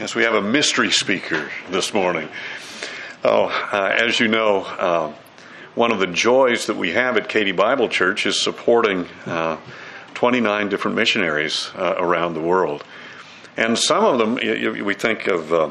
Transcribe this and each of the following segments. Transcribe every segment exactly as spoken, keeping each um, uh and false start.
Yes, we have a mystery speaker this morning. Oh, uh, as you know, uh, one of the joys that we have at Katy Bible Church is supporting uh, twenty-nine different missionaries uh, around the world. And some of them, we think of uh,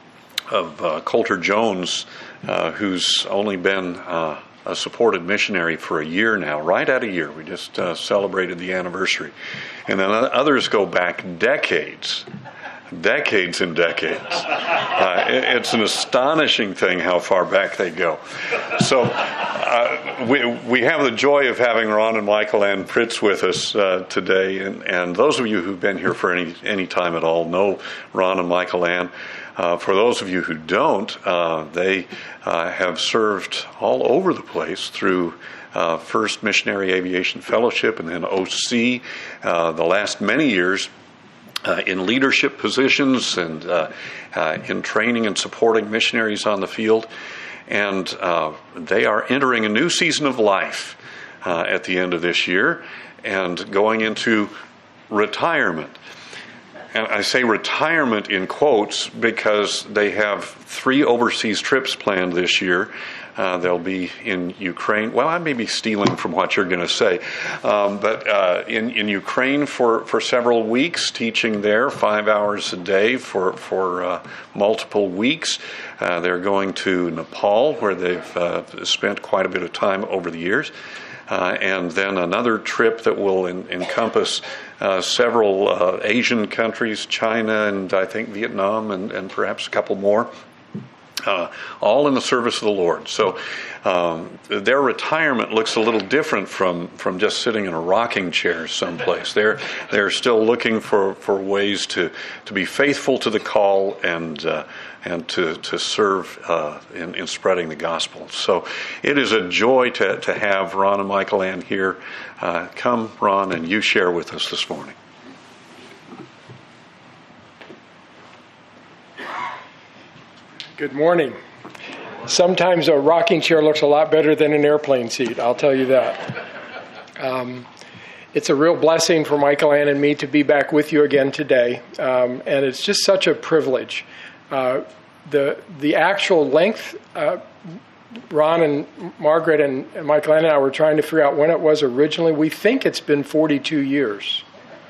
of uh, Coulter Jones, uh, who's only been uh, a supported missionary for a year now, right at a year. We just uh, celebrated the anniversary. And then others go back decades. Decades and decades. Uh, it, it's an astonishing thing how far back they go. So uh, we we have the joy of having Ron and Michael Ann Pritz with us uh, today, and, and those of you who've been here for any any time at all know Ron and Michael Ann. Uh, for those of you who don't, uh, they uh, have served all over the place through uh, First Missionary Aviation Fellowship and then O C uh, the last many years. Uh, in leadership positions and uh, uh, in training and supporting missionaries on the field. And uh, they are entering a new season of life uh, at the end of this year and going into retirement. And I say retirement in quotes because they have three overseas trips planned this year. Uh, they'll be in Ukraine. Well, I may be stealing from what you're going to say. Um, but uh, in, in Ukraine for, for several weeks, teaching there five hours a day for, for uh, multiple weeks. Uh, they're going to Nepal, where they've uh, spent quite a bit of time over the years. Uh, and then another trip that will in, encompass uh, several uh, Asian countries, China and I think Vietnam and, and perhaps a couple more. Uh, all in the service of the Lord. So um, their retirement looks a little different from, from just sitting in a rocking chair someplace. They're they're still looking for, for ways to, to be faithful to the call and uh, and to to serve uh, in, in spreading the gospel. So it is a joy to to have Ron and Michael Ann here. Uh, come, Ron, and you share with us this morning. Good morning. Sometimes a rocking chair looks a lot better than an airplane seat, I'll tell you that. Um, it's a real blessing for Michael Ann and me to be back with you again today, um, and it's just such a privilege. Uh, the the actual length, uh, Ron and Margaret and, and Michael Ann and I were trying to figure out when it was originally. We think it's been forty-two years,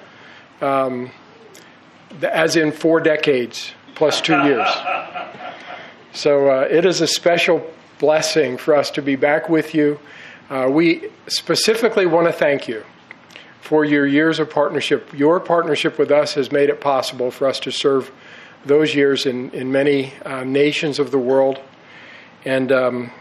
um, as in four decades plus two years. So uh, it is a special blessing for us to be back with you. Uh, we specifically want to thank you for your years of partnership. Your partnership with us has made it possible for us to serve those years in, in many uh, nations of the world. And um,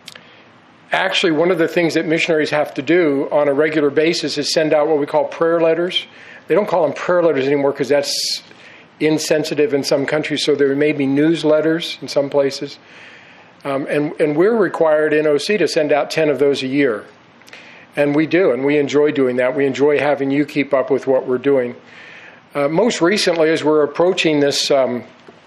actually, one of the things that missionaries have to do on a regular basis is send out what we call prayer letters. They don't call them prayer letters anymore because that's insensitive in some countries, so there may be newsletters in some places. Um, and, and we're required in O C to send out ten of those a year. And we do, and we enjoy doing that. We enjoy having you keep up with what we're doing. Uh, most recently, as we're approaching this, um,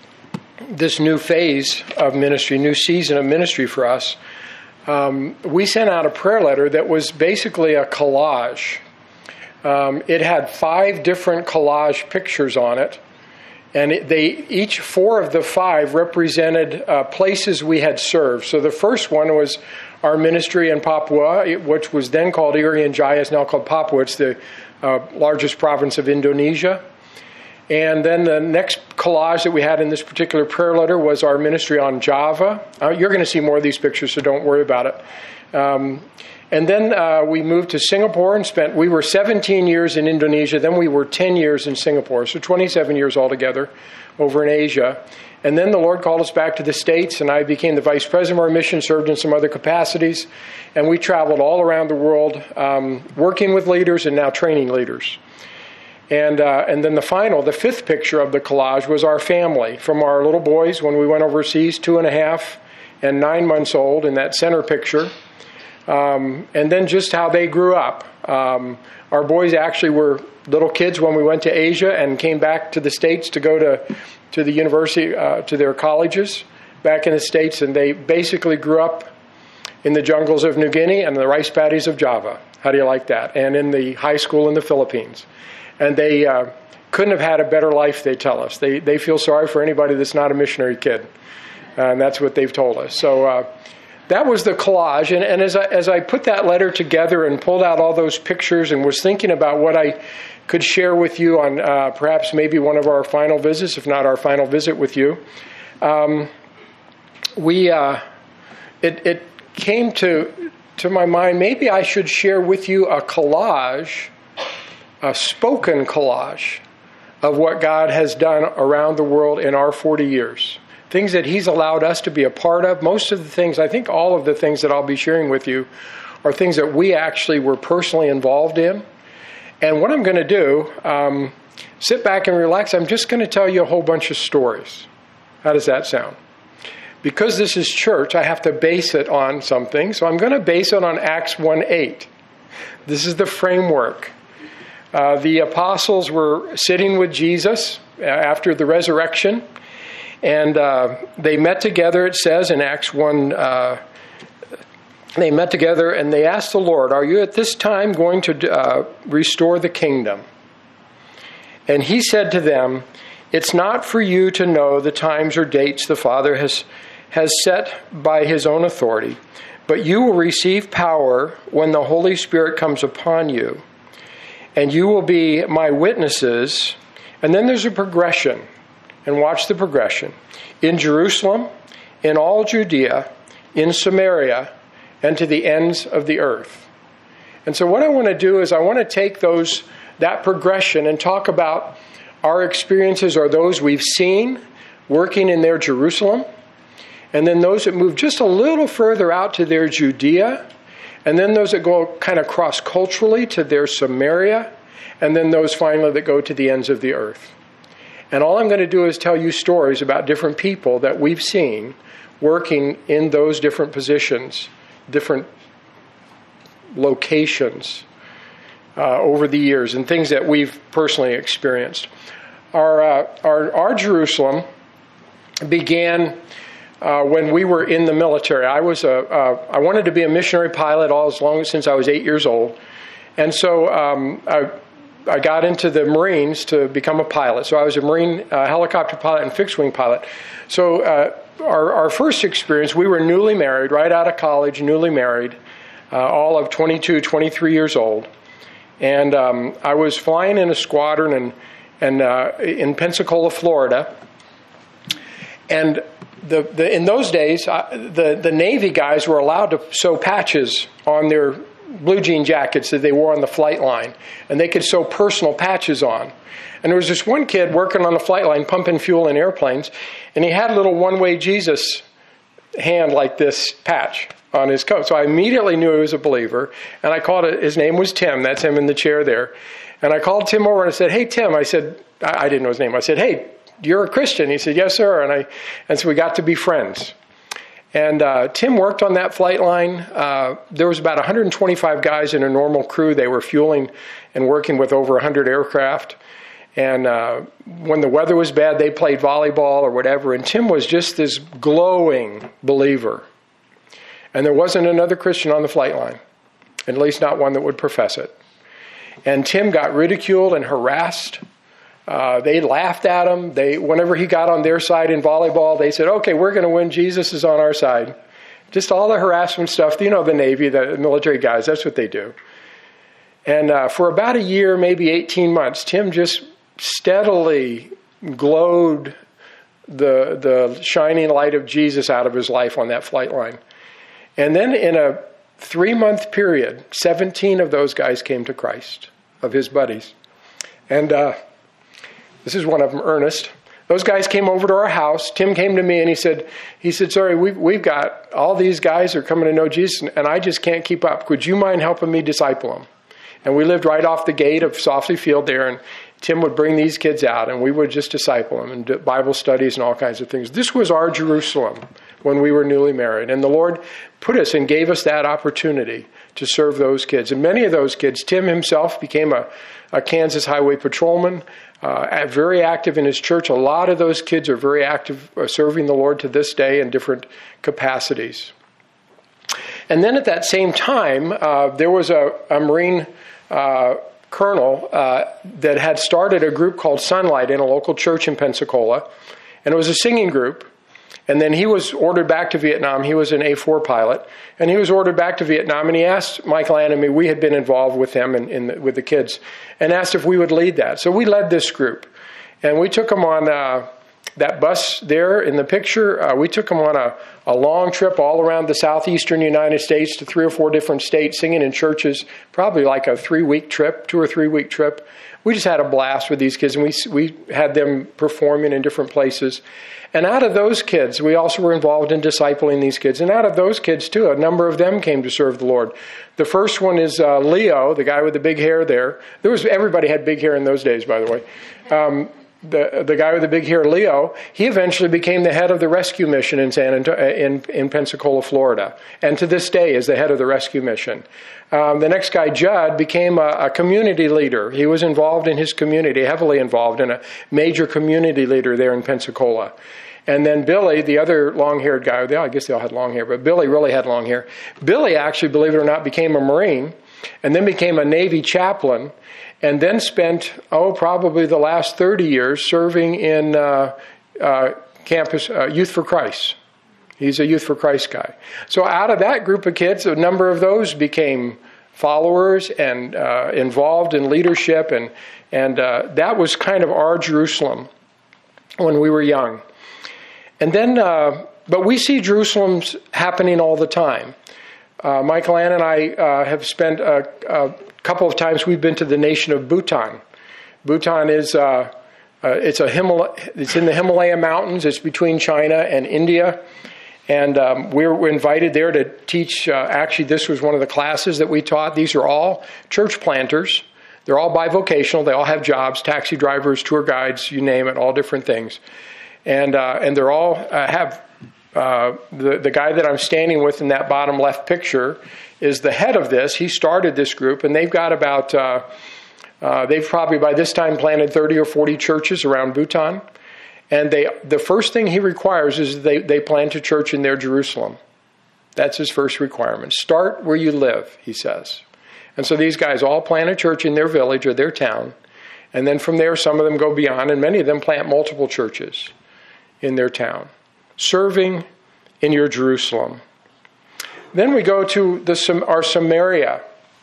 this new phase of ministry, new season of ministry for us, um, we sent out a prayer letter that was basically a collage. Um, it had five different collage pictures on it. And it, they each four of the five represented uh, places we had served. So the first one was our ministry in Papua, which was then called Irian Jaya, is now called Papua. It's the uh, largest province of Indonesia. And then the next collage that we had in this particular prayer letter was our ministry on Java. Uh, you're going to see more of these pictures, so don't worry about it. Um, And then uh, we moved to Singapore and spent, we were seventeen years in Indonesia, then we were ten years in Singapore, so twenty-seven years altogether over in Asia. And then the Lord called us back to the States, and I became the vice president of our mission, served in some other capacities, and we traveled all around the world, um, working with leaders and now training leaders. And uh, and then the final, the fifth picture of the collage was our family, from our little boys when we went overseas, two and a half and nine months old in that center picture. Um, and then just how they grew up. Um, our boys actually were little kids when we went to Asia and came back to the States to go to, to the university, uh, to their colleges back in the States. And they basically grew up in the jungles of New Guinea and the rice paddies of Java. How do you like that? And in the high school in the Philippines. And they uh, couldn't have had a better life, they tell us. They they feel sorry for anybody that's not a missionary kid. Uh, and that's what they've told us. So uh, that was the collage. And, and as I, as I put that letter together and pulled out all those pictures and was thinking about what I could share with you on uh, perhaps maybe one of our final visits, if not our final visit with you, um, we uh, it, it came to to my mind, maybe I should share with you a collage, a spoken collage of what God has done around the world in our forty years. Things that he's allowed us to be a part of. Most of the things, I think all of the things that I'll be sharing with you are things that we actually were personally involved in. And what I'm going to do, um, sit back and relax. I'm just going to tell you a whole bunch of stories. How does that sound? Because this is church, I have to base it on something. So I'm going to base it on Acts one eight. This is the framework. Uh, the apostles were sitting with Jesus after the resurrection. And uh, they met together, it says in Acts one, uh, they met together and they asked the Lord, are you at this time going to uh, restore the kingdom? And he said to them, it's not for you to know the times or dates the Father has, has set by his own authority, but you will receive power when the Holy Spirit comes upon you, and you will be my witnesses. And then there's a progression. And watch the progression. In Jerusalem, in all Judea, in Samaria, and to the ends of the earth. And so what I want to do is I want to take those that progression and talk about our experiences or those we've seen working in their Jerusalem, and then those that move just a little further out to their Judea, and then those that go kind of cross-culturally to their Samaria, and then those finally that go to the ends of the earth. And all I'm going to do is tell you stories about different people that we've seen working in those different positions, different locations uh, over the years, and things that we've personally experienced. Our uh, our, our Jerusalem began uh, when we were in the military. I was a uh, I wanted to be a missionary pilot all as long since I was eight years old, and so um, I. I got into the Marines to become a pilot. So I was a Marine uh, helicopter pilot and fixed-wing pilot. So uh, our, our first experience, we were newly married, right out of college, newly married, uh, all of twenty-two, twenty-three years old. And um, I was flying in a squadron in, in, uh, in Pensacola, Florida. And the, the, in those days, uh, the, the Navy guys were allowed to sew patches on their blue jean jackets that they wore on the flight line, and they could sew personal patches on. And there was this one kid working on the flight line pumping fuel in airplanes, and he had a little one-way Jesus hand like this patch on his coat. So I immediately knew he was a believer, and I called it, his name was Tim, that's him in the chair there. And I called Tim over and I said, hey Tim, I said, I, I didn't know his name, I said, hey, you're a Christian? He said, yes sir, and I, and so we got to be friends. And uh, Tim worked on that flight line. Uh, there was about one hundred twenty-five guys in a normal crew. They were fueling and working with over one hundred aircraft. And uh, when the weather was bad, they played volleyball or whatever. And Tim was just this glowing believer. And there wasn't another Christian on the flight line, at least not one that would profess it. And Tim got ridiculed and harassed. Uh, they laughed at him. They, whenever he got on their side in volleyball, they said, okay, we're going to win. Jesus is on our side. Just all the harassment stuff. You know, the Navy, the military guys, that's what they do. And uh, for about a year, maybe eighteen months, Tim just steadily glowed the, the shining light of Jesus out of his life on that flight line. And then in a three-month period, seventeen of those guys came to Christ, of his buddies. And uh, this is one of them, Ernest. Those guys came over to our house. Tim came to me and he said, he said, sorry, we've, we've got, all these guys are coming to know Jesus and I just can't keep up. Would you mind helping me disciple them? And we lived right off the gate of Sofley Field there, and Tim would bring these kids out and we would just disciple them and do Bible studies and all kinds of things. This was our Jerusalem when we were newly married. And the Lord put us and gave us that opportunity to serve those kids. And many of those kids, Tim himself became a, a Kansas Highway patrolman, uh, very active in his church. A lot of those kids are very active uh, serving the Lord to this day in different capacities. And then at that same time, uh, there was a, a Marine uh, colonel uh, that had started a group called Sunlight in a local church in Pensacola, and it was a singing group. And then he was ordered back to Vietnam. He was an A four pilot, and he was ordered back to Vietnam. And he asked Michael Ann and me, we had been involved with them and in, in with the kids, and asked if we would lead that. So we led this group, and we took them on uh, that bus there in the picture. Uh, we took them on a, a long trip all around the southeastern United States to three or four different states, singing in churches. Probably like a three-week trip, two or three-week trip. We just had a blast with these kids, and we we had them performing in different places. And out of those kids, we also were involved in discipling these kids. And out of those kids, too, a number of them came to serve the Lord. The first one is uh, Leo, the guy with the big hair there. There was everybody had big hair in those days, by the way. Um, the the guy with the big hair, Leo, he eventually became the head of the rescue mission in San Anto- in, in Pensacola, Florida. And to this day is the head of the rescue mission. Um, the next guy, Judd, became a, a community leader. He was involved in his community, heavily involved in a major community leader there in Pensacola. And then Billy, the other long-haired guy, they, I guess they all had long hair, but Billy really had long hair. Billy actually, believe it or not, became a Marine and then became a Navy chaplain and then spent, oh, probably the last thirty years serving in uh, uh, campus, uh, Youth for Christ. He's a Youth for Christ guy. So out of that group of kids, a number of those became followers and uh, involved in leadership, and, and uh, that was kind of our Jerusalem when we were young. And then, uh, but we see Jerusalems happening all the time. Uh, Michael Ann and I uh, have spent a, a couple of times. We've been to the nation of Bhutan. Bhutan is uh, uh, it's a Himal- it's in the Himalaya mountains. It's between China and India, and um, we were invited there to teach. Uh, actually, this was one of the classes that we taught. These are all church planters. They're all bivocational. They all have jobs: taxi drivers, tour guides, you name it, all different things. And uh, and they're all uh, have uh, the the guy that I'm standing with in that bottom left picture is the head of this. He started this group, and they've got about uh, uh, they've probably by this time planted thirty or forty churches around Bhutan. And they the first thing he requires is they they plant a church in their Jerusalem. That's his first requirement. Start where you live, he says. And so these guys all plant a church in their village or their town, and then from there some of them go beyond, and many of them plant multiple churches in their town, serving in your Jerusalem. Then we go to the our Samaria.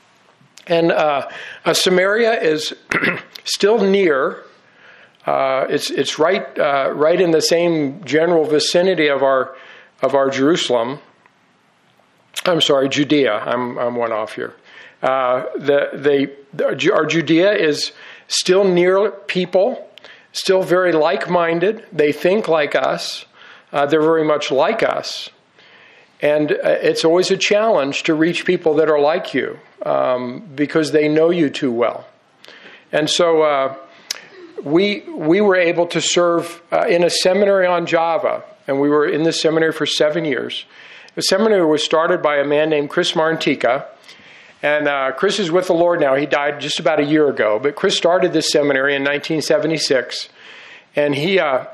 And uh, uh, Samaria is still near. Uh, it's it's right uh, right in the same general vicinity of our of our Jerusalem. I'm sorry, Judea. I'm I'm one off here. Uh, the the, the our Judea is still near people. Still very like-minded. They think like us. Uh, they're very much like us. And uh, it's always a challenge to reach people that are like you um, because they know you too well. And so uh, we we were able to serve uh, in a seminary on Java. And we were in this seminary for seven years. The seminary was started by a man named Chris Marntika. And uh, Chris is with the Lord now. He died just about a year ago. But Chris started this seminary in nineteen seventy-six. And he uh,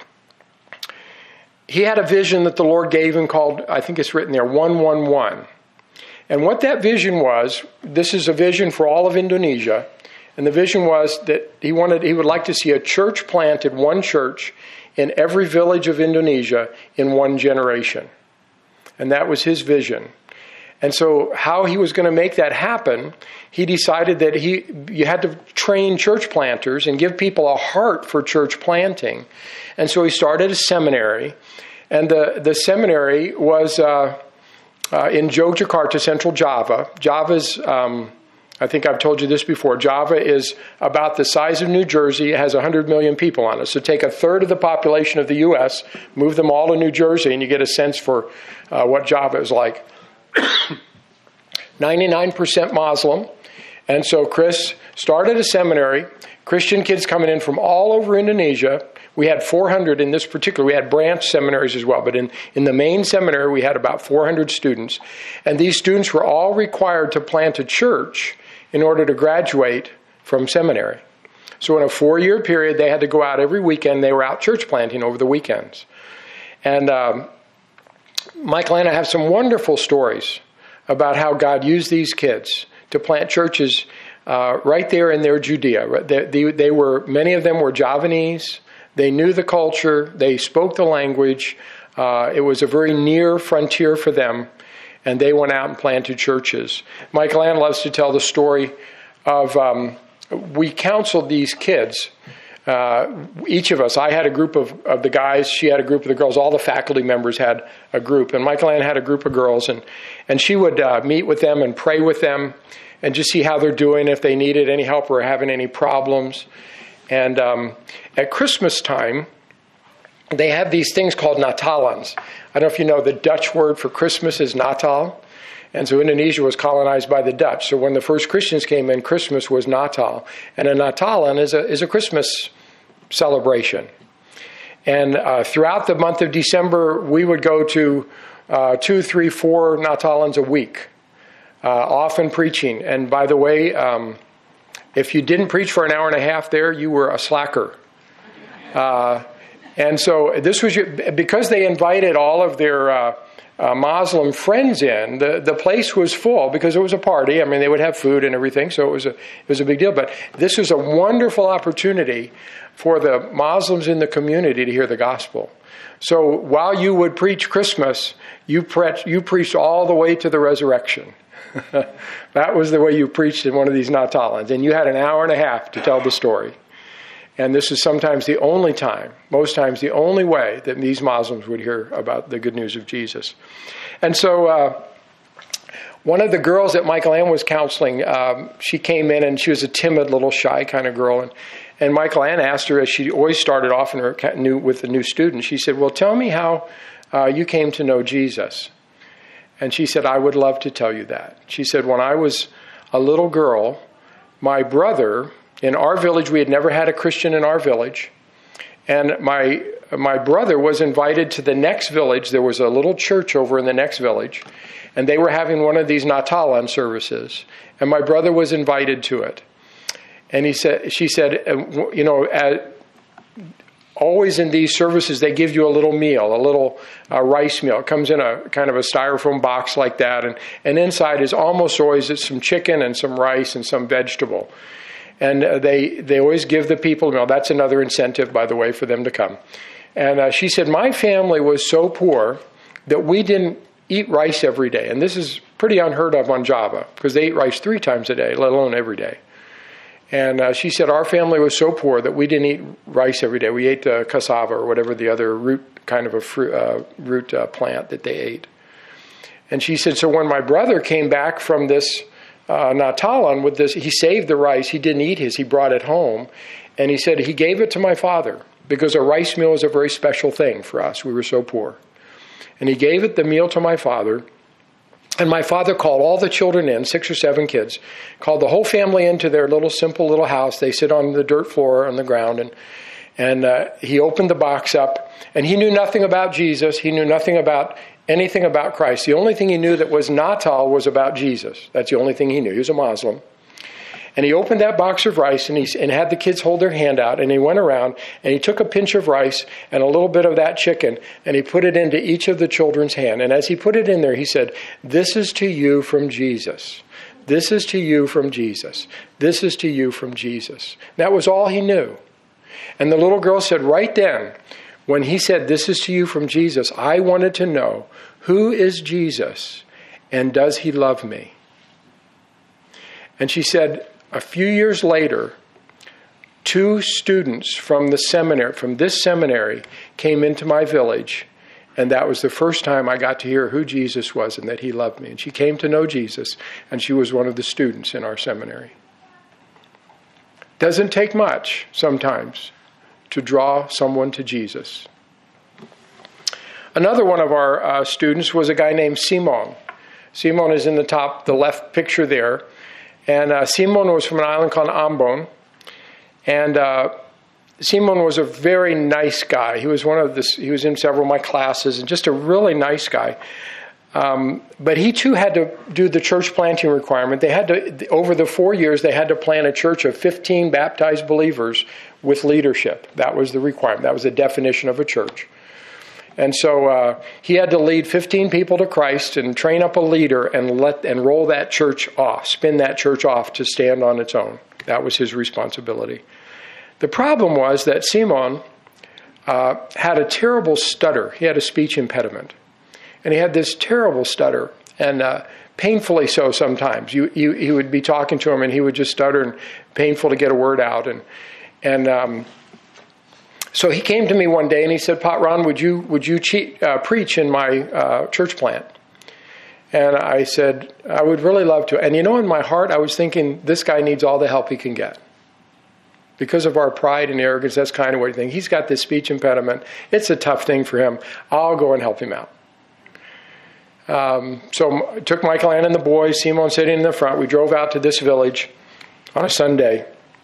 he had a vision that the Lord gave him called, I think it's written there, one one one. And what that vision was, this is a vision for all of Indonesia. And the vision was that he wanted, he would like to see a church planted, one church, in every village of Indonesia in one generation. And that was his vision. And so how he was going to make that happen, he decided that he you had to train church planters and give people a heart for church planting. And so he started a seminary. And the, the seminary was uh, uh, in Yogyakarta, Central Java. Java's, um, I think I've told you this before, Java is about the size of New Jersey. It has one hundred million people on it. So take a third of the population of the U S, move them all to New Jersey, and you get a sense for uh, what Java is like. ninety-nine percent Muslim. And so Chris started a seminary, Christian kids coming in from all over Indonesia. We had four hundred in this particular, we had branch seminaries as well, but in, in the main seminary we had about four hundred students. And these students were all required to plant a church in order to graduate from seminary. So in a four-year period, they had to go out every weekend. They were out church planting over the weekends. And um, Michael and I have some wonderful stories about how God used these kids to plant churches uh, right there in their Judea. They, they, they were, many of them were Javanese. They knew the culture. They spoke the language. Uh, it was a very near frontier for them, and they went out and planted churches. Michael Ann loves to tell the story of, um, we counseled these kids. Uh, each of us, I had a group of, of the guys, she had a group of the girls, all the faculty members had a group, and Michael Ann had a group of girls, and, and she would uh, meet with them and pray with them and just see how they're doing, if they needed any help or having any problems. And um, at Christmas time, they have these things called Natalans. I don't know if you know, the Dutch word for Christmas is Natal. And so Indonesia was colonized by the Dutch. So when the first Christians came in, Christmas was Natal. And a Natalan is a, is a Christmas celebration. And uh, throughout the month of December, we would go to uh, two, three, four Natalans a week, uh, often preaching. And by the way, um, if you didn't preach for an hour and a half there, you were a slacker. Uh, and so this was your, because they invited all of their uh, uh, Muslim friends in, the, the place was full because it was a party. I mean, they would have food and everything, so it was a, it was a big deal. But this was a wonderful opportunity for the Muslims in the community to hear the gospel. So while you would preach Christmas, you, pre- you preached all the way to the resurrection. That was the way you preached in one of these Natalans. And you had an hour and a half to tell the story. And this is sometimes the only time, most times the only way that these Muslims would hear about the good news of Jesus. And so uh, one of the girls that Michael Ann was counseling, um, she came in and she was a timid, little shy kind of girl. And, and Michael Ann asked her, as she always started off in her new, with the new student, she said, well, tell me how uh, you came to know Jesus. And she said, I would love to tell you that. She said, when I was a little girl, my brother, in our village, we had never had a Christian in our village. And my my brother was invited to the next village. There was a little church over in the next village. And they were having one of these Natalan services. And my brother was invited to it. And he said, she said, you know, at, always in these services, they give you a little meal, a little uh, rice meal. It comes in a kind of a styrofoam box like that. And, and inside is almost always it's some chicken and some rice and some vegetable. And uh, they, they always give the people meal. That's another incentive, by the way, for them to come. And uh, she said, my family was so poor that we didn't eat rice every day. And this is pretty unheard of on Java, because they eat rice three times a day, let alone every day. And uh, she said, our family was so poor that we didn't eat rice every day. We ate uh, cassava or whatever the other root, kind of a fruit, uh, root uh, plant that they ate. And she said, so when my brother came back from this uh, Natalan with this, he saved the rice. He didn't eat his. He brought it home. And he said, he gave it to my father because a rice meal is a very special thing for us. We were so poor. And he gave it the meal to my father. And my father called all the children in, six or seven kids, called the whole family into their little simple little house. They sit on the dirt floor on the ground, and and uh, he opened the box up, and he knew nothing about Jesus. He knew nothing about anything about Christ. The only thing he knew that was Natal was about Jesus. That's the only thing he knew. He was a Muslim. And he opened that box of rice and he and had the kids hold their hand out, and he went around and he took a pinch of rice and a little bit of that chicken and he put it into each of the children's hand. And as he put it in there, he said, this is to you from Jesus. This is to you from Jesus. This is to you from Jesus. That was all he knew. And the little girl said right then, when he said, this is to you from Jesus, I wanted to know, who is Jesus and does he love me? And she said, a few years later, two students from the seminary, from this seminary, came into my village, and that was the first time I got to hear who Jesus was and that he loved me. And she came to know Jesus, and she was one of the students in our seminary. Doesn't take much, sometimes, to draw someone to Jesus. Another one of our uh, students was a guy named Simon. Simon is in the top, the left picture there. And uh, Simon was from an island called Ambon. And uh, Simon was a very nice guy. He was one of the, he was in several of my classes, and just a really nice guy. Um, but he too had to do the church planting requirement. They had to, over the four years, they had to plant a church of fifteen baptized believers with leadership. That was the requirement. That was the definition of a church. And so uh, he had to lead fifteen people to Christ and train up a leader and let and roll that church off, spin that church off to stand on its own. That was his responsibility. The problem was that Simon uh, had a terrible stutter. He had a speech impediment. And he had this terrible stutter, and uh, painfully so sometimes. You, you, he would be talking to him, and he would just stutter, and painful to get a word out. And and um, so he came to me one day, and he said, "Pat Ron, would you would you cheat, uh, preach in my uh, church plant?" And I said, "I would really love to." And you know, in my heart, I was thinking, this guy needs all the help he can get. Because of our pride and arrogance, that's kind of what you think. He's got this speech impediment. It's a tough thing for him. I'll go and help him out. Um, so I took Michael Ann and the boys, Simon sitting in the front. We drove out to this village on a Sunday.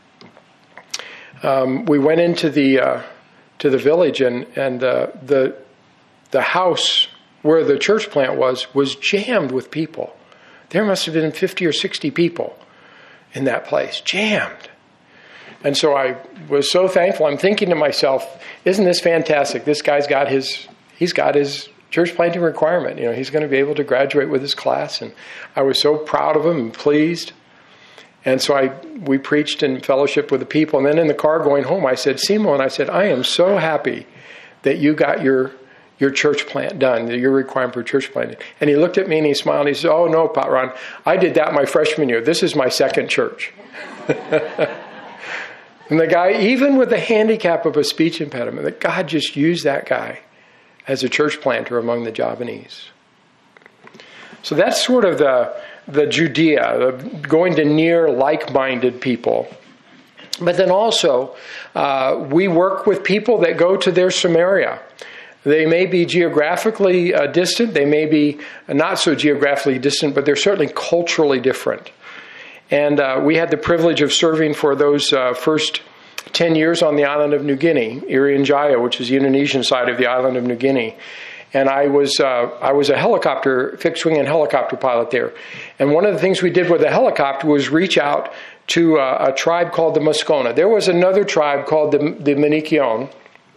Um, we went into the uh, to the village, and and uh, the the house where the church plant was was jammed with people. There must have been fifty or sixty people in that place, jammed. And so I was so thankful. I'm thinking to myself, isn't this fantastic? This guy's got his he's got his church planting requirement. You know, he's going to be able to graduate with his class. And I was so proud of him and pleased. And so I we preached in fellowship with the people. And then in the car going home, I said, Simon, I said, I am so happy that you got your your church plant done, your requirement for church planting. And he looked at me and he smiled and he said, oh, no, Pat Ron, I did that my freshman year. This is my second church. And the guy, even with the handicap of a speech impediment, that God just used that guy as a church planter among the Javanese. So that's sort of the the Judea, the going to near like-minded people. But then also, uh, we work with people that go to their Samaria. They may be geographically uh, distant, they may be not so geographically distant, but they're certainly culturally different. And uh, we had the privilege of serving for those uh, first ten years on the island of New Guinea, Irian Jaya, which is the Indonesian side of the island of New Guinea. And I was uh, I was a helicopter, fixed-wing and helicopter pilot there. And one of the things we did with the helicopter was reach out to uh, a tribe called the Moscona. There was another tribe called the, the Manikion.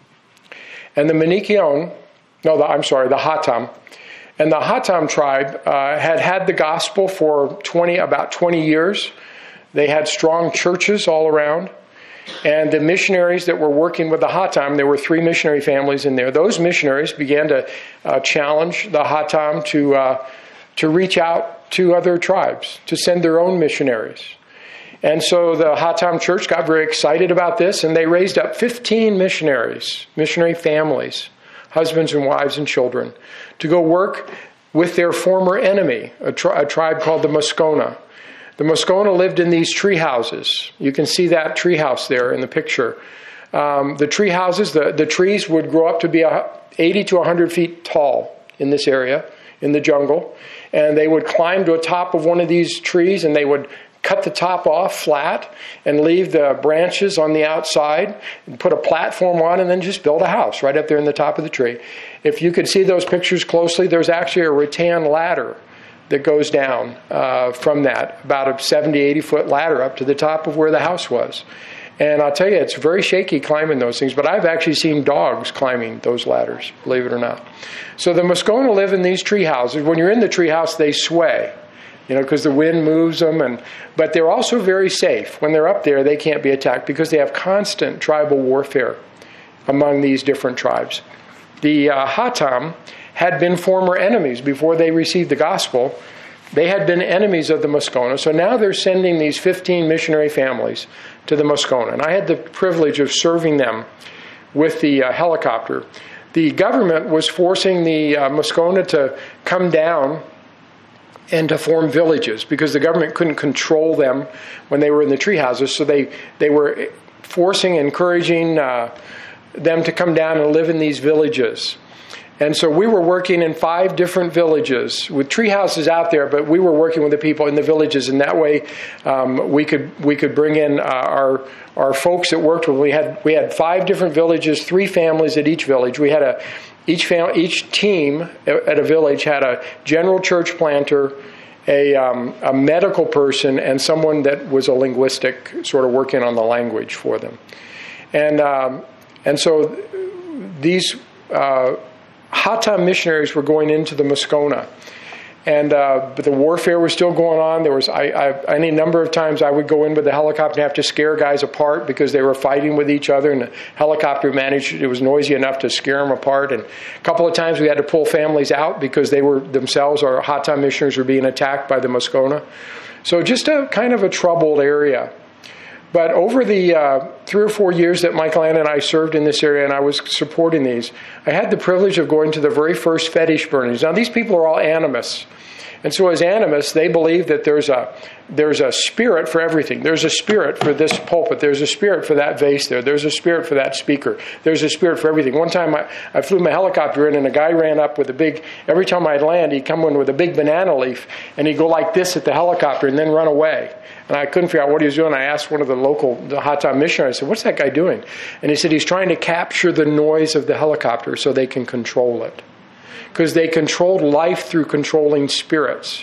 And the Manikion, no, the, I'm sorry, the Hatam. And the Hatam tribe uh, had had the gospel for twenty, about twenty years. They had strong churches all around. And the missionaries that were working with the Hatam, there were three missionary families in there. Those missionaries began to uh, challenge the Hatam to uh, to reach out to other tribes, to send their own missionaries. And so the Hatam church got very excited about this, and they raised up fifteen missionaries, missionary families, husbands and wives and children, to go work with their former enemy, a, tri- a tribe called the Moscona. The Moscona lived in these tree houses. You can see that tree house there in the picture. Um, the tree houses, the, the trees would grow up to be eighty to one hundred feet tall in this area, in the jungle. And they would climb to the top of one of these trees, and they would cut the top off flat and leave the branches on the outside and put a platform on and then just build a house right up there in the top of the tree. If you could see those pictures closely, there's actually a rattan ladder that goes down uh, from that, about a seventy, eighty foot ladder up to the top of where the house was. And I'll tell you, it's very shaky climbing those things, but I've actually seen dogs climbing those ladders, believe it or not. So the Moscona live in these tree houses. When you're in the tree house, they sway, you know, because the wind moves them. And but they're also very safe. When they're up there, they can't be attacked because they have constant tribal warfare among these different tribes. The uh, Hatam had been former enemies before they received the gospel. They had been enemies of the Moscona. So now they're sending these fifteen missionary families to the Moscona. And I had the privilege of serving them with the uh, helicopter. The government was forcing the uh, Moscona to come down and to form villages because the government couldn't control them when they were in the tree houses. So they, they were forcing, encouraging uh, them to come down and live in these villages. And so we were working in five different villages with tree houses out there, but we were working with the people in the villages, and that way um, we could we could bring in uh, our our folks that worked with. We had we had five different villages, three families at each village. We had a each fam, each team at a village had a general church planter, a um, a medical person, and someone that was a linguistic, sort of working on the language for them. And um, and so these. Uh, Hatam missionaries were going into the Moscona. And uh, but the warfare was still going on. There was I, I, any number of times I would go in with the helicopter and have to scare guys apart because they were fighting with each other, and the helicopter managed, it was noisy enough to scare them apart. And a couple of times we had to pull families out because they were themselves, our Hatam missionaries, were being attacked by the Moscona. So just a kind of a troubled area. But over the uh, three or four years that Michael Ann and I served in this area and I was supporting these, I had the privilege of going to the very first fetish burnings. Now, these people are all animists. And so as animists, they believe that there's a there's a spirit for everything. There's a spirit for this pulpit. There's a spirit for that vase there. There's a spirit for that speaker. There's a spirit for everything. One time I, I flew my helicopter in and a guy ran up with a big, every time I'd land, he'd come in with a big banana leaf and he'd go like this at the helicopter and then run away. And I couldn't figure out what he was doing. I asked one of the local the Hatam missionaries, I said, what's that guy doing? And he said, he's trying to capture the noise of the helicopter so they can control it. Because they controlled life through controlling spirits.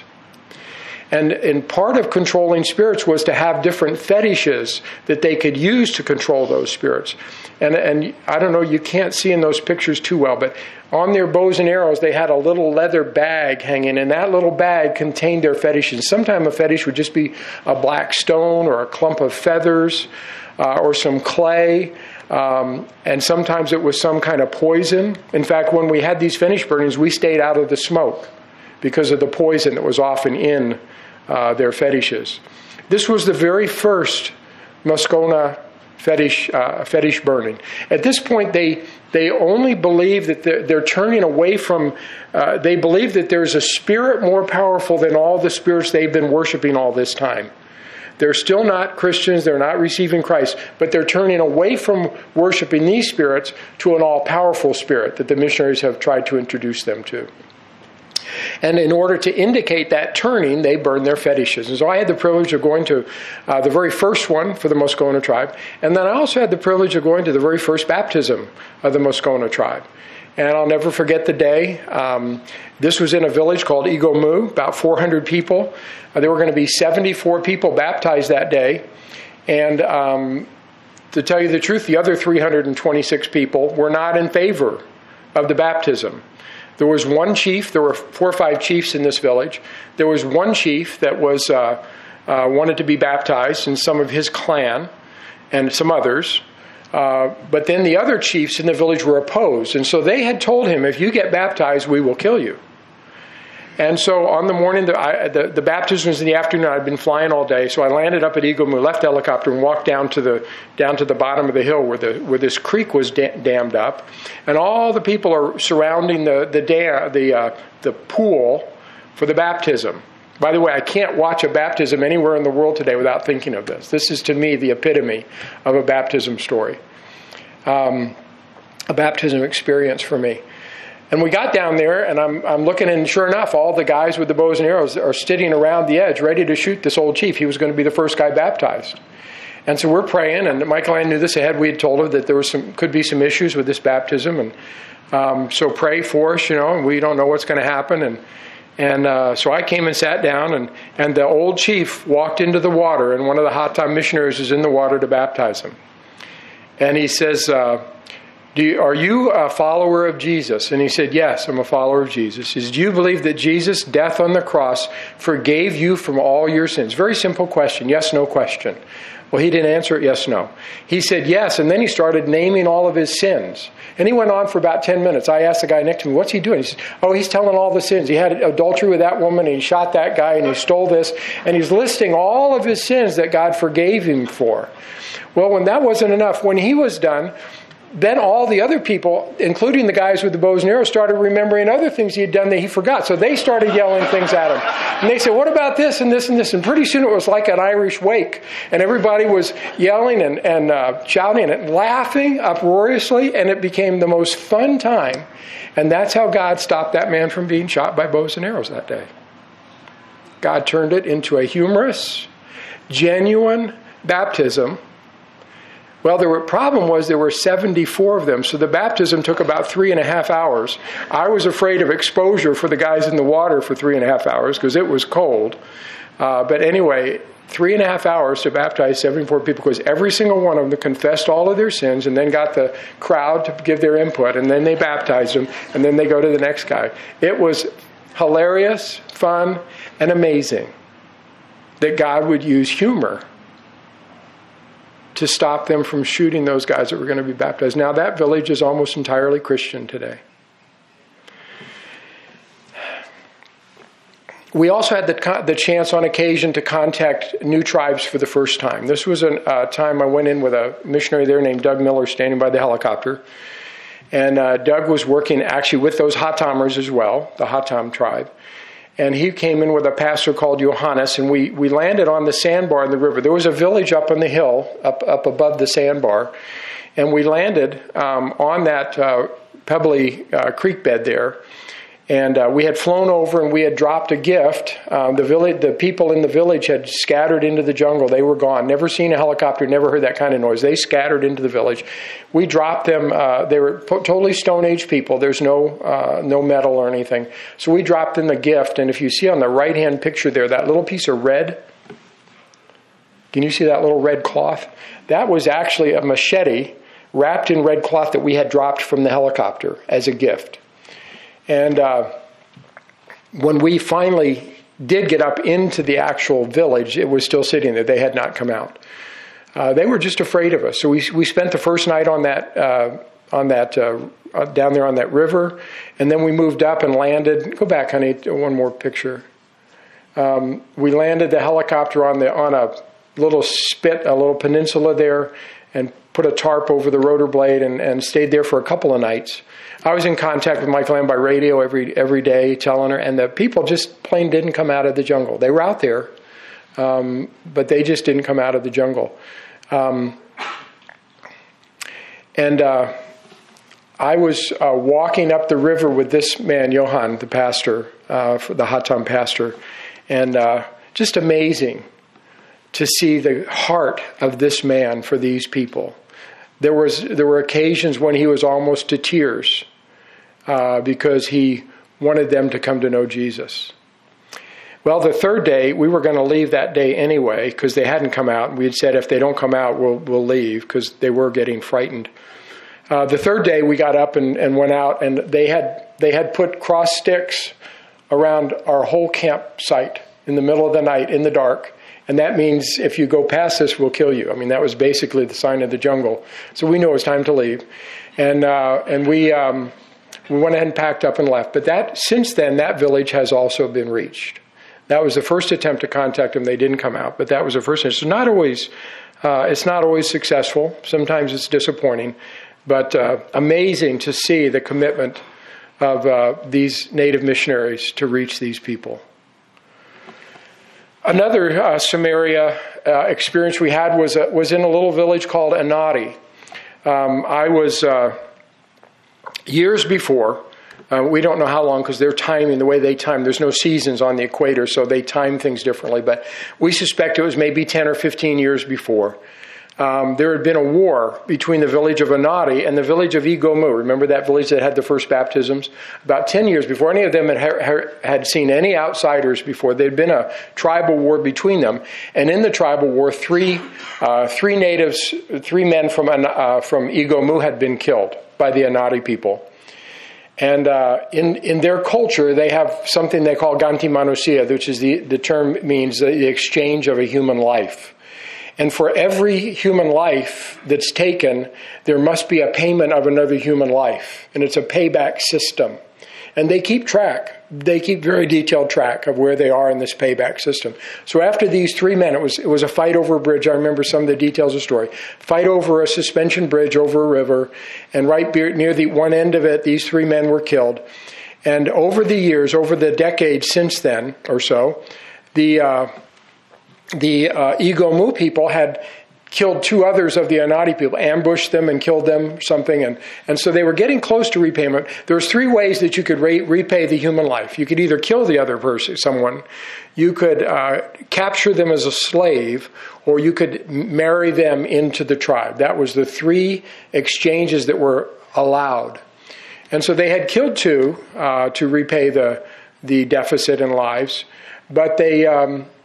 And, and part of controlling spirits was to have different fetishes that they could use to control those spirits. And, and I don't know, you can't see in those pictures too well, but on their bows and arrows, they had a little leather bag hanging, and that little bag contained their fetishes. Sometimes a fetish would just be a black stone or a clump of feathers uh, or some clay. Um, and sometimes it was some kind of poison. In fact, when we had these fetish burnings, we stayed out of the smoke because of the poison that was often in uh, their fetishes. This was the very first Moscona fetish uh, fetish burning. At this point, they they only believe that they're, they're turning away from. Uh, they believe that there's a spirit more powerful than all the spirits they've been worshiping all this time. They're still not Christians, they're not receiving Christ, but they're turning away from worshiping these spirits to an all-powerful spirit that the missionaries have tried to introduce them to. And in order to indicate that turning, they burn their fetishes. And so I had the privilege of going to uh, the very first one for the Moscona tribe, and then I also had the privilege of going to the very first baptism of the Moscona tribe. And I'll never forget the day. Um, this was in a village called Igomu, about four hundred people. Uh, there were going to be seventy-four people baptized that day. And um, to tell you the truth, the other three hundred twenty-six people were not in favor of the baptism. There was one chief. There were four or five chiefs in this village. There was one chief that was uh, uh, wanted to be baptized, and some of his clan, and some others. Uh, but then the other chiefs in the village were opposed. And so they had told him, if you get baptized, we will kill you. And so on the morning, the, I, the, the baptism was in the afternoon. I'd been flying all day. So I landed up at Igomu, left the helicopter, and walked down to the down to the bottom of the hill where the where this creek was da- dammed up. And all the people are surrounding the the, dam, the, uh, the pool for the baptism. By the way, I can't watch a baptism anywhere in the world today without thinking of this. This is, to me, the epitome of a baptism story, um, a baptism experience for me. And we got down there, and I'm I'm looking, and sure enough, all the guys with the bows and arrows are sitting around the edge, ready to shoot this old chief. He was going to be the first guy baptized. And so we're praying, and Michael Ann knew this ahead. We had told her that there was some could be some issues with this baptism, and um, so pray for us, you know, and we don't know what's going to happen. And And uh, so I came and sat down, and, and the old chief walked into the water, and one of the Hatam missionaries was in the water to baptize him. And he says, uh, Do you, are you a follower of Jesus? And he said, yes, I'm a follower of Jesus. He says, do you believe that Jesus' death on the cross forgave you from all your sins? Very simple question, yes, no question. Well, he didn't answer it, yes, no. He said yes, and then he started naming all of his sins. And he went on for about ten minutes. I asked the guy next to me, what's he doing? He said, oh, he's telling all the sins. He had adultery with that woman, and he shot that guy, and he stole this. And he's listing all of his sins that God forgave him for. Well, when that wasn't enough, when he was done, then all the other people, including the guys with the bows and arrows, started remembering other things he had done that he forgot. So they started yelling things at him. And they said, what about this and this and this? And pretty soon it was like an Irish wake. And everybody was yelling and, and uh, shouting and laughing uproariously. And it became the most fun time. And that's how God stopped that man from being shot by bows and arrows that day. God turned it into a humorous, genuine baptism. Well, the problem was there were seventy-four of them, so the baptism took about three and a half hours. I was afraid of exposure for the guys in the water for three and a half hours because it was cold. Uh, but anyway, three and a half hours to baptize seventy-four people, because every single one of them confessed all of their sins and then got the crowd to give their input, and then they baptized them, and then they go to the next guy. It was hilarious, fun, and amazing that God would use humor to stop them from shooting those guys that were going to be baptized. Now, that village is almost entirely Christian today. We also had the, the chance on occasion to contact new tribes for the first time. This was a uh, time I went in with a missionary there named Doug Miller standing by the helicopter. And uh, Doug was working actually with those Hatamers as well, the Hatam tribe. And he came in with a pastor called Johannes, and we, we landed on the sandbar in the river. There was a village up on the hill, up, up above the sandbar. And we landed um, on that uh, pebbly uh, creek bed there. And uh, we had flown over and we had dropped a gift. Um, the village, the people in the village had scattered into the jungle. They were gone. Never seen a helicopter, never heard that kind of noise. They scattered into the village. We dropped them. Uh, they were totally Stone Age people. There's no uh, no metal or anything. So we dropped them a gift. And if you see on the right-hand picture there, that little piece of red, can you see that little red cloth? That was actually a machete wrapped in red cloth that we had dropped from the helicopter as a gift. And uh, when we finally did get up into the actual village, it was still sitting there. They had not come out. Uh, they were just afraid of us. So we we spent the first night on that uh, on that uh, down there on that river, and then we moved up and landed. Go back, honey. One more picture. Um, we landed the helicopter on the on a little spit, a little peninsula there, and put a tarp over the rotor blade and, and stayed there for a couple of nights. I was in contact with Michael Ann by radio every every day, telling her, and the people just plain didn't come out of the jungle. They were out there, um, but they just didn't come out of the jungle. Um, and uh, I was uh, walking up the river with this man, Johan, the pastor, uh, the Hatam pastor, and uh, just amazing to see the heart of this man for these people. There was there were occasions when he was almost to tears uh, because he wanted them to come to know Jesus. Well, the third day, we were going to leave that day anyway because they hadn't come out. And we had said if they don't come out, we'll we'll leave because they were getting frightened. Uh, the third day, we got up and, and went out, and they had they had put cross sticks around our whole campsite in the middle of the night in the dark. And that means if you go past this, we'll kill you. I mean, that was basically the sign of the jungle. So we knew it was time to leave. And uh, and we um, we went ahead and packed up and left. But that since then, that village has also been reached. That was the first attempt to contact them. They didn't come out, but that was the first. It's not always uh, it's not always successful. Sometimes it's disappointing. But uh, amazing to see the commitment of uh, these native missionaries to reach these people. Another uh, Samaria uh, experience we had was uh, was in a little village called Anadi. Um, I was uh, years before. Uh, we don't know how long because they're timing the way they time. There's no seasons on the equator, so they time things differently. But we suspect it was maybe ten or fifteen years before. Um, there had been a war between the village of Anadi and the village of Igomu. Remember that village that had the first baptisms? About ten years before any of them had, had seen any outsiders before. There had been a tribal war between them. And in the tribal war, three uh, three natives, three men from, uh, from Igomu had been killed by the Anadi people. And uh, in, in their culture, they have something they call ganti manusia, which is the, the term means the, the exchange of a human life. And for every human life that's taken, there must be a payment of another human life. And it's a payback system. And they keep track. They keep very detailed track of where they are in this payback system. So after these three men, it was it was a fight over a bridge. I remember some of the details of the story. Fight over a suspension bridge over a river. And right near the one end of it, these three men were killed. And over the years, over the decades since then or so, the... Uh, The uh, Igomu people had killed two others of the Anadi people, ambushed them and killed them, something. And, and so they were getting close to repayment. There's three ways that you could re- repay the human life. You could either kill the other person, someone. You could uh, capture them as a slave, or you could marry them into the tribe. That was the three exchanges that were allowed. And so they had killed two uh, to repay the, the deficit in lives. But they... Um,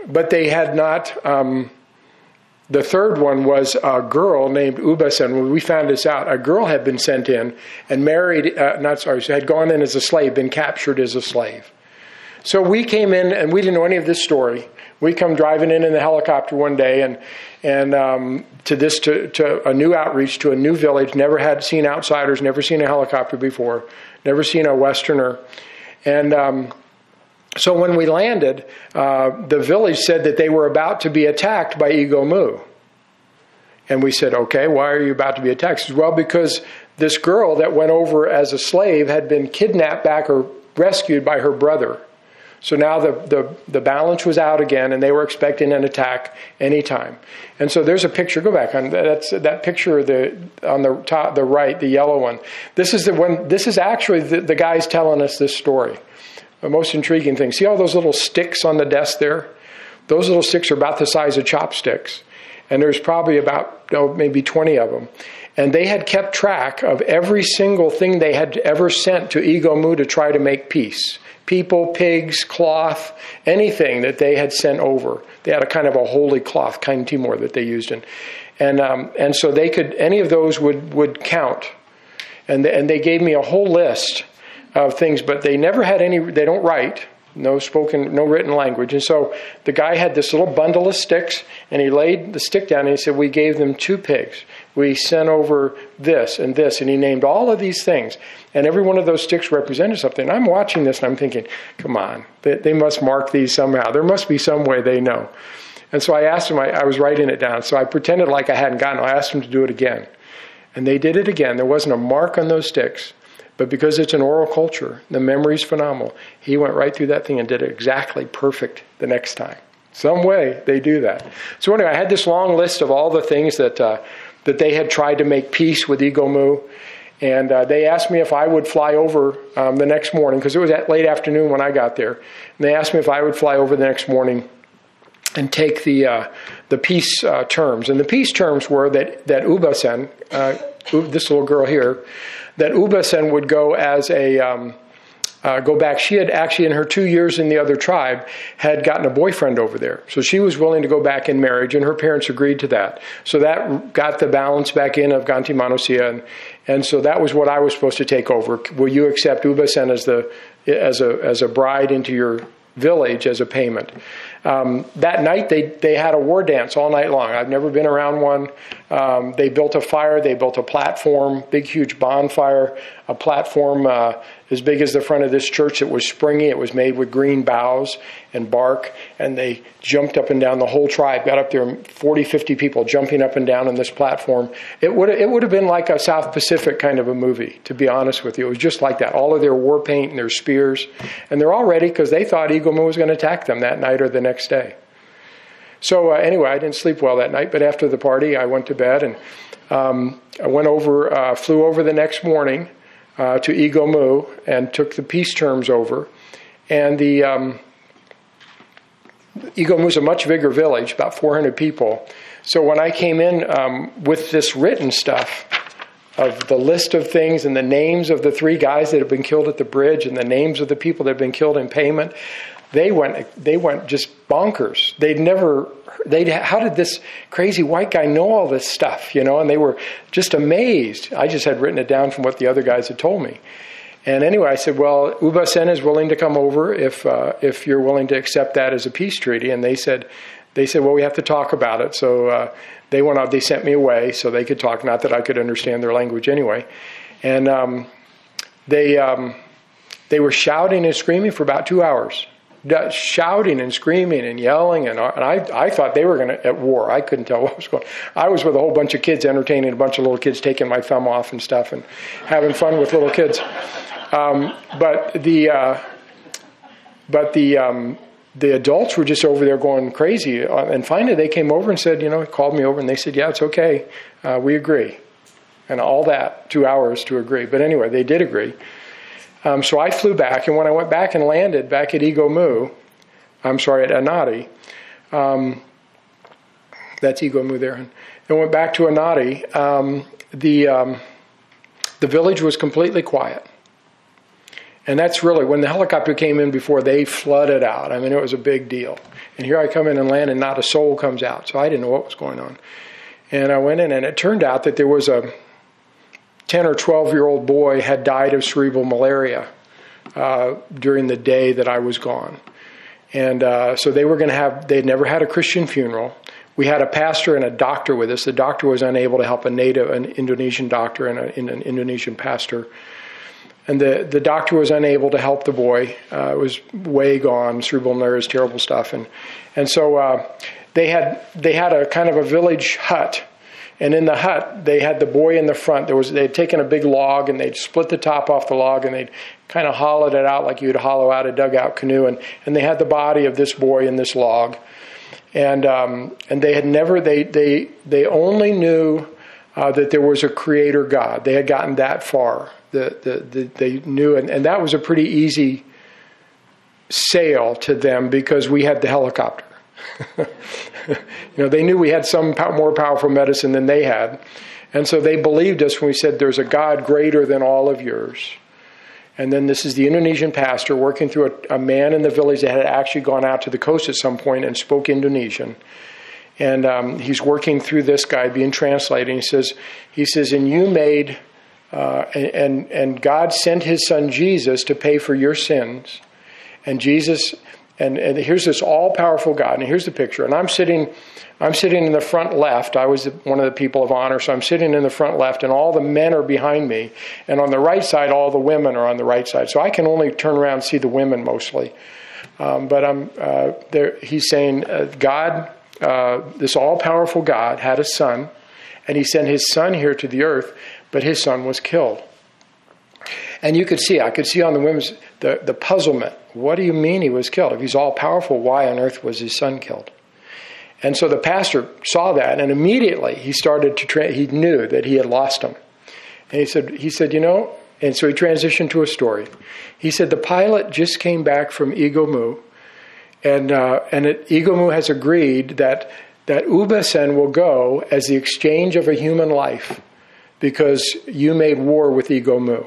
but they had not. Um, the third one was a girl named Ubasan. When we found this out, a girl had been sent in and married. Uh, not sorry, had gone in as a slave, been captured as a slave. So we came in, and we didn't know any of this story. We come driving in in the helicopter one day, and and um, to this to, to a new outreach to a new village. Never had seen outsiders, never seen a helicopter before, never seen a Westerner, and. Um, So when we landed, uh, the village said that they were about to be attacked by Ego Mu. And we said, okay, why are you about to be attacked? She said, well, because this girl that went over as a slave had been kidnapped back or rescued by her brother. So now the, the, the balance was out again, and they were expecting an attack anytime. And so there's a picture. Go back on that's that picture the on the top, the right, the yellow one. This is the one. This is actually the, the guys telling us this story. The most intriguing thing. See all those little sticks on the desk there? Those little sticks are about the size of chopsticks. And there's probably about, oh, maybe twenty of them. And they had kept track of every single thing they had ever sent to Ego Mu to try to make peace. People, pigs, cloth, anything that they had sent over. They had a kind of a holy cloth, Kain Timor, that they used. In. And um, and so they could, any of those would, would count. And, and they gave me a whole list of things, but they never had any, they don't write, no spoken, no written language. And so the guy had this little bundle of sticks, and he laid the stick down, and he said, we gave them two pigs. We sent over this and this, and he named all of these things. And every one of those sticks represented something. And I'm watching this, and I'm thinking, come on, they, they must mark these somehow. There must be some way they know. And so I asked him, I, I was writing it down, so I pretended like I hadn't gotten it. I asked him to do it again. And they did it again. There wasn't a mark on those sticks. But because it's an oral culture, the memory's phenomenal. He went right through that thing and did it exactly perfect the next time. Some way they do that. So anyway, I had this long list of all the things that uh, that they had tried to make peace with Ego Mu. And uh, they asked me if I would fly over um, the next morning, because it was at late afternoon when I got there. And they asked me if I would fly over the next morning and take the uh, the peace uh, terms. And the peace terms were that, that Ubasan, uh, this little girl here, that Ubasan would go as a, um, uh, go back. She had actually, in her two years in the other tribe, had gotten a boyfriend over there. So she was willing to go back in marriage, and her parents agreed to that. So that got the balance back in of Ganti Manosia, and, and so that was what I was supposed to take over. Will you accept Ubasan as the as a as a bride into your village as a payment? Um, that night, they, they had a war dance all night long. I've never been around one. Um, they built a fire. They built a platform, big, huge bonfire, a platform uh, as big as the front of this church. It was springy. It was made with green boughs and bark. And they jumped up and down. The whole tribe got up there, forty, fifty people jumping up and down on this platform. It would it would have been like a South Pacific kind of a movie, to be honest with you. It was just like that. All of their war paint and their spears. And they're all ready because they thought Ego Mu was going to attack them that night or the next day. So uh, anyway, I didn't sleep well that night, but after the party, I went to bed, and um, I went over, uh, flew over the next morning uh, to Ego Mu and took the peace terms over. And the um, Ego Mu is a much bigger village, about four hundred people. So when I came in um, with this written stuff of the list of things and the names of the three guys that had been killed at the bridge and the names of the people that had been killed in payment, They went. They went just bonkers. They'd never. They. How did this crazy white guy know all this stuff? You know, and they were just amazed. I just had written it down from what the other guys had told me. And anyway, I said, "Well, Ubasan is willing to come over if uh, if you're willing to accept that as a peace treaty." And they said, "They said, well, we have to talk about it." So uh, they went out. They sent me away so they could talk. Not that I could understand their language anyway. And um, they um, they were shouting and screaming for about two hours. Shouting and screaming and yelling, and, and I, I thought they were going to at war. I couldn't tell what was going on. I was with a whole bunch of kids, entertaining a bunch of little kids, taking my thumb off and stuff, and having fun with little kids. Um, but the uh, but the um, the adults were just over there going crazy. And finally, they came over and said, you know, called me over, and they said, "Yeah, it's okay. Uh, we agree." And all that two hours to agree. But anyway, they did agree. Um, so I flew back, and when I went back and landed back at Ego Mu, I'm sorry, at Anadi, um, that's Ego Mu there, and went back to Anadi, um, the um, the village was completely quiet. And that's really, when the helicopter came in before, they flooded out. I mean, it was a big deal. And here I come in and land, and not a soul comes out. So I didn't know what was going on. And I went in, and it turned out that there was a ten or twelve-year-old boy had died of cerebral malaria uh, during the day that I was gone. And uh, so they were going to have, they'd never had a Christian funeral. We had a pastor and a doctor with us. The doctor was unable to help a native, an Indonesian doctor and a, an Indonesian pastor. And the, the doctor was unable to help the boy. Uh, it was way gone. Cerebral malaria is terrible stuff. And and so uh, they had they had a kind of a village hut. And in the hut, they had the boy in the front. There was they had taken a big log, and they'd split the top off the log, and they'd kind of hollowed it out like you'd hollow out a dugout canoe. And, and they had the body of this boy in this log. And um, and they had never, they they, they only knew uh, that there was a creator God. They had gotten that far. The, the, the, they knew, and, and that was a pretty easy sale to them because we had the helicopter. You know, they knew we had some po- more powerful medicine than they had. And so they believed us when we said, there's a God greater than all of yours. And then this is the Indonesian pastor working through a, a man in the village that had actually gone out to the coast at some point and spoke Indonesian. And um, he's working through this guy being translated. He says, he says, and you made... Uh, and and God sent his son Jesus to pay for your sins. And Jesus, and, and here's this all-powerful God. And here's the picture. And I'm sitting, I'm sitting in the front left. I was one of the people of honor, so I'm sitting in the front left, and all the men are behind me. And on the right side, all the women are on the right side. So I can only turn around and see the women mostly. Um, but I'm uh, there. He's saying, uh, God, uh, this all-powerful God had a son, and he sent his son here to the earth. But his son was killed. And you could see, I could see on the women's, the, the puzzlement. What do you mean he was killed? If he's all powerful, why on earth was his son killed? And so the pastor saw that, and immediately he started to, tra- he knew that he had lost him. And he said, he said, you know, and so he transitioned to a story. He said, the pilot just came back from Igomu, and uh, and it, Igomu has agreed that, that Ubasen will go as the exchange of a human life, because you made war with Igomu.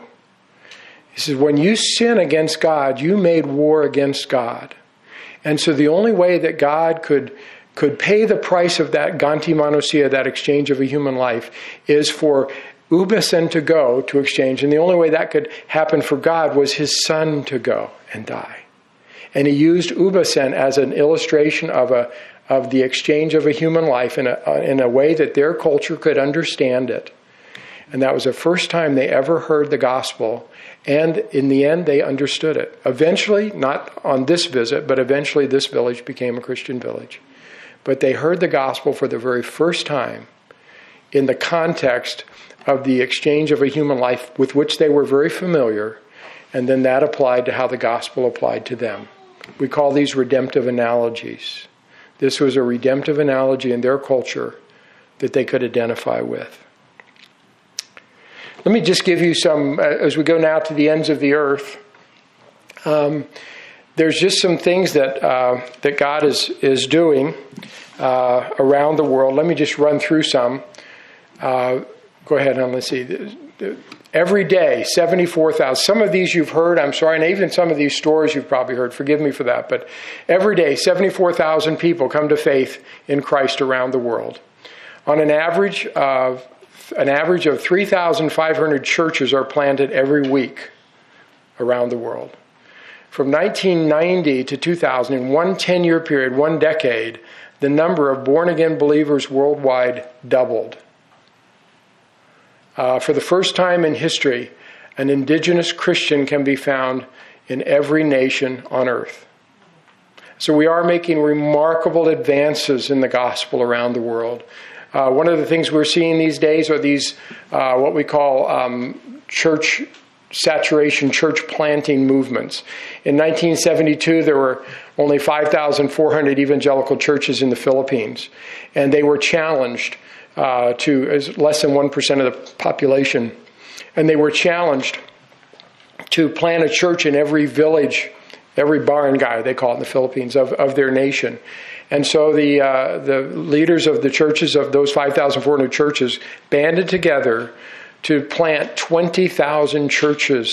He says, when you sin against God, you made war against God. And so the only way that God could could pay the price of that ganti manusia, that exchange of a human life, is for Ubasen to go to exchange. And the only way that could happen for God was his son to go and die. And he used Ubasen as an illustration of a of the exchange of a human life in a, in a way that their culture could understand it. And that was the first time they ever heard the gospel. And in the end, they understood it. Eventually, not on this visit, but eventually this village became a Christian village. But they heard the gospel for the very first time in the context of the exchange of a human life with which they were very familiar. And then that applied to how the gospel applied to them. We call these redemptive analogies. This was a redemptive analogy in their culture that they could identify with. Let me just give you some, uh, as we go now to the ends of the earth, um, there's just some things that uh, that God is, is doing uh, around the world. Let me just run through some. Uh, go ahead and let's see. Every day, seventy-four thousand. Some of these you've heard, I'm sorry, and even some of these stories you've probably heard. Forgive me for that. But every day, seventy-four thousand people come to faith in Christ around the world. On an average of An average of three thousand five hundred churches are planted every week around the world. From nineteen ninety to two thousand, in one ten-year period, one decade, the number of born-again believers worldwide doubled. Uh, for the first time in history, an indigenous Christian can be found in every nation on earth. So we are making remarkable advances in the gospel around the world. Uh, one of the things we're seeing these days are these, uh, what we call um, church saturation, church planting movements. In nineteen seventy-two, there were only five thousand four hundred evangelical churches in the Philippines, and they were challenged uh, to as less than one percent of the population, and they were challenged to plant a church in every village, every barangay, they call it in the Philippines, of, of their nation. And so the uh, the leaders of the churches, of those five thousand four hundred churches, banded together to plant twenty thousand churches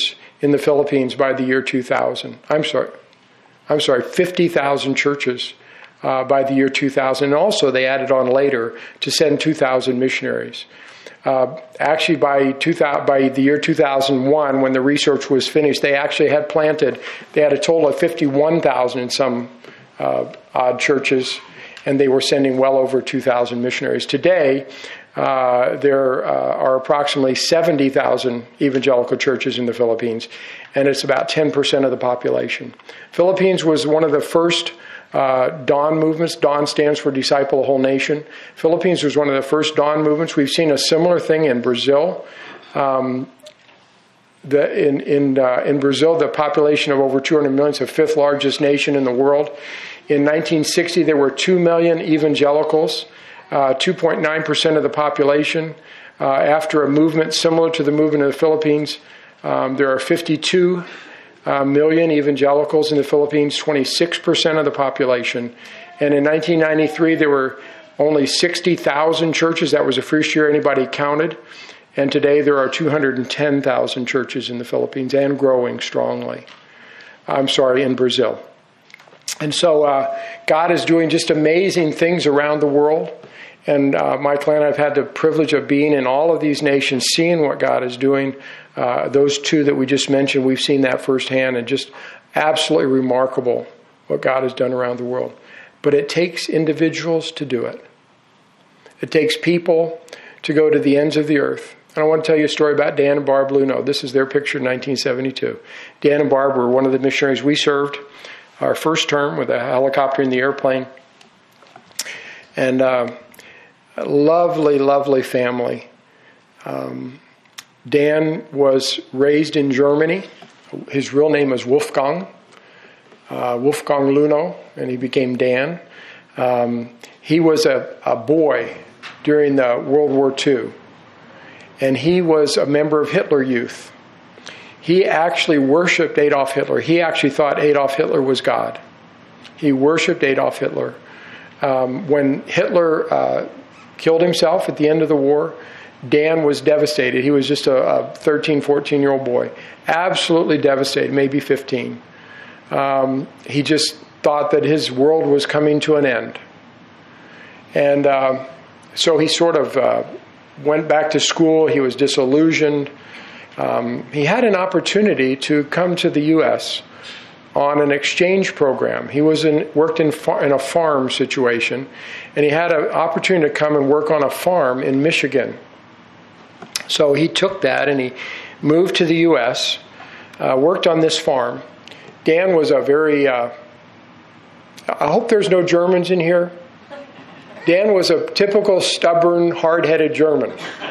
in the Philippines by the year two thousand. I'm sorry, I'm sorry, fifty thousand churches uh, by the year two thousand. And also they added on later to send two thousand missionaries. Uh, actually, by, two thousand, by the year two thousand one, when the research was finished, they actually had planted, they had a total of fifty-one thousand in some uh, odd churches, and they were sending well over two thousand missionaries. Today, uh, there uh, are approximately seventy thousand evangelical churches in the Philippines, and it's about ten percent of the population. Philippines was one of the first Uh, Dawn movements. Dawn stands for Disciple the Whole Nation. Philippines was one of the first Dawn movements. We've seen a similar thing in Brazil. Um, the, in in, uh, in Brazil, the population of over two hundred million is the fifth largest nation in the world. In nineteen sixty, there were two million evangelicals, uh, two point nine percent of the population. Uh, after a movement similar to the movement of the Philippines, um, there are fifty-two Uh, million evangelicals in the Philippines, twenty-six percent of the population. And in nineteen ninety-three, there were only sixty thousand churches. That was the first year anybody counted. And today there are two hundred ten thousand churches in the Philippines and growing strongly. I'm sorry, in Brazil. And so uh, God is doing just amazing things around the world. And uh, Michael and I have had the privilege of being in all of these nations, seeing what God is doing. Uh, those two that we just mentioned, we've seen that firsthand, and just absolutely remarkable what God has done around the world. But it takes individuals to do it. It takes people to go to the ends of the earth. And I want to tell you a story about Dan and Barb Luno. This is their picture in nineteen seventy-two. Dan and Barb were one of the missionaries we served our first term with a helicopter in the airplane. And uh, a lovely, lovely family. Um, Dan was raised in Germany. His real name was Wolfgang, uh, Wolfgang Luno, and he became Dan. Um, he was a, a boy during the World War Two, and he was a member of Hitler Youth. He actually worshipped Adolf Hitler. He actually thought Adolf Hitler was God. He worshipped Adolf Hitler. Um, when Hitler uh, killed himself at the end of the war, Dan was devastated. He was just a, a thirteen, fourteen-year-old boy. Absolutely devastated, maybe fifteen. Um, he just thought that his world was coming to an end. And uh, so he sort of uh, went back to school. He was disillusioned. Um, he had an opportunity to come to the U S on an exchange program. He was in, worked in, far, in a farm situation, and he had an opportunity to come and work on a farm in Michigan. So he took that and he moved to the U S, uh, worked on this farm. Dan was a very, uh, I hope there's no Germans in here. Dan was a typical stubborn, hard-headed German.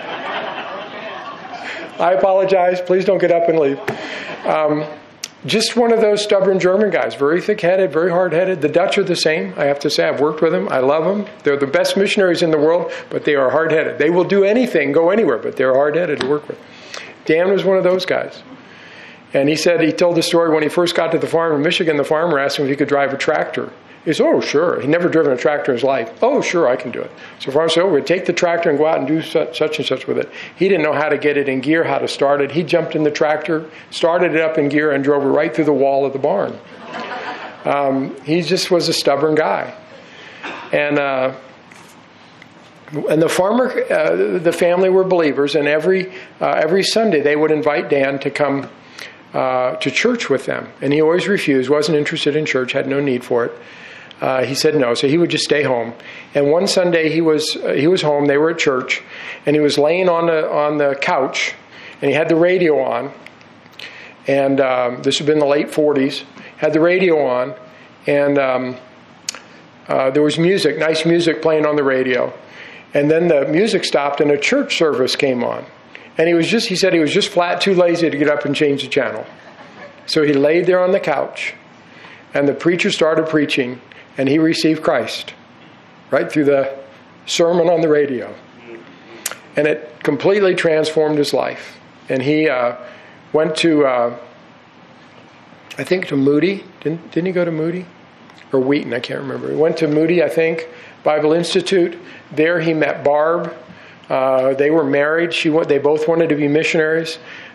I apologize. Please don't get up and leave. Um, just one of those stubborn German guys, very thick-headed, very hard-headed. The Dutch are the same, I have to say. I've worked with them. I love them. They're the best missionaries in the world, but they are hard-headed. They will do anything, go anywhere, but they're hard-headed to work with. Dan was one of those guys. And he said, he told the story when he first got to the farm in Michigan, the farmer asked him if he could drive a tractor. He said, oh, sure. He'd never driven a tractor in his life. Oh, sure, I can do it. So the farmer said, oh, we'll take the tractor and go out and do such, such and such with it. He didn't know how to get it in gear, how to start it. He jumped in the tractor, started it up in gear, and drove it right through the wall of the barn. Um, he just was a stubborn guy. And uh, and the farmer, uh, the family were believers, and every uh, every Sunday they would invite Dan to come uh, to church with them. And he always refused, wasn't interested in church, had no need for it. Uh, he said no, so he would just stay home. And one Sunday he was uh, he was home. They were at church, and he was laying on the on the couch, and he had the radio on. And um, this had been the late forties. Had the radio on, and um, uh, there was music, nice music playing on the radio. And then the music stopped, and a church service came on. And he was just he said he was just flat too lazy to get up and change the channel. So he laid there on the couch, and the preacher started preaching. And he received Christ right through the sermon on the radio. And it completely transformed his life. And he uh, went to, uh, I think, to Moody. Didn't, didn't he go to Moody? Or Wheaton, I can't remember. He went to Moody, I think, Bible Institute. There he met Barb. Uh, they were married. She They both wanted to be missionaries.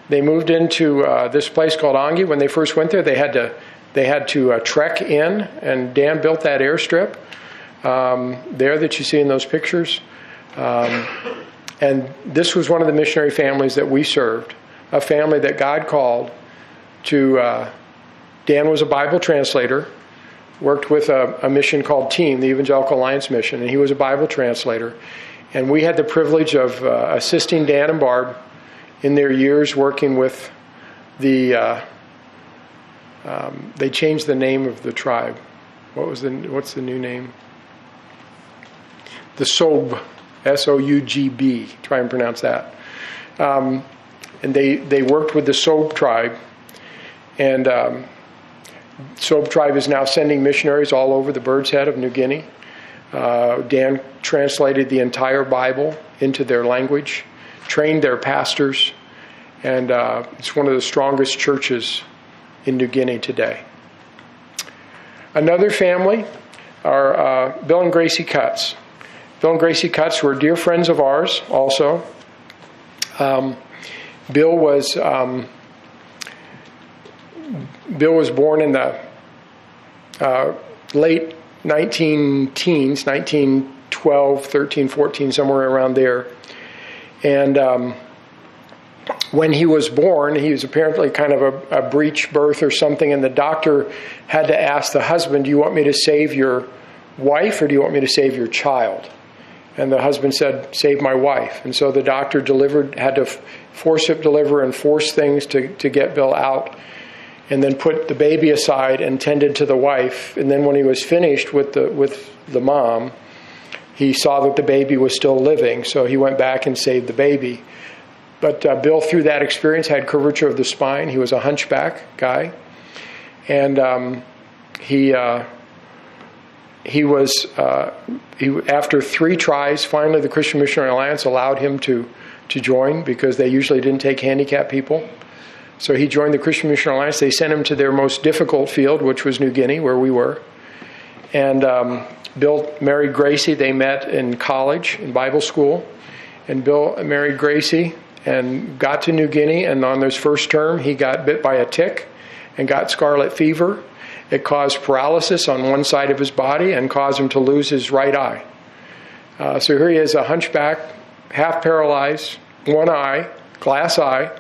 they moved into uh, this place called Ongi. When they first went there, they had to they had to uh, trek in, and Dan built that airstrip um, there that you see in those pictures. Um, and this was one of the missionary families that we served, a family that God called to. Uh, Dan was a Bible translator, worked with a, a mission called TEAM, the Evangelical Alliance Mission, and he was a Bible translator. And we had the privilege of uh, assisting Dan and Barb in their years working with the, uh, um, they changed the name of the tribe. What was the, what's the new name? The Soug, S O U G B, try and pronounce that. Um, and they, they worked with the Soug tribe, and um, Soug tribe is now sending missionaries all over the Bird's Head of New Guinea. Uh, Dan translated the entire Bible into their language, trained their pastors, and uh, it's one of the strongest churches in New Guinea today. Another family are uh, Bill and Gracie Cutts. Bill and Gracie Cutts were dear friends of ours also. Um, Bill was um, Bill was born in the uh, late nineteen teens, nineteen twelve, thirteen, fourteen, somewhere around there. And um, when he was born, he was apparently kind of a, a breech birth or something, and the doctor had to ask the husband, do you want me to save your wife or do you want me to save your child? And the husband said, save my wife. And so the doctor delivered, had to forcip deliver and force things to, to get Bill out, and then put the baby aside and tended to the wife. And then when he was finished with the with the mom, he saw that the baby was still living, so he went back and saved the baby. But uh, Bill, through that experience, had curvature of the spine. He was a hunchback guy. And um, he uh, he was, uh, he, after three tries, finally the Christian Missionary Alliance allowed him to, to join, because they usually didn't take handicapped people. So he joined the Christian Missionary Alliance. They sent him to their most difficult field, which was New Guinea, where we were. And um, Bill married Gracie. They met in college, in Bible school. And Bill married Gracie and got to New Guinea. And on his first term, he got bit by a tick and got scarlet fever. It caused paralysis on one side of his body and caused him to lose his right eye. Uh, so here he is, a hunchback, half paralyzed, one eye, glass eye.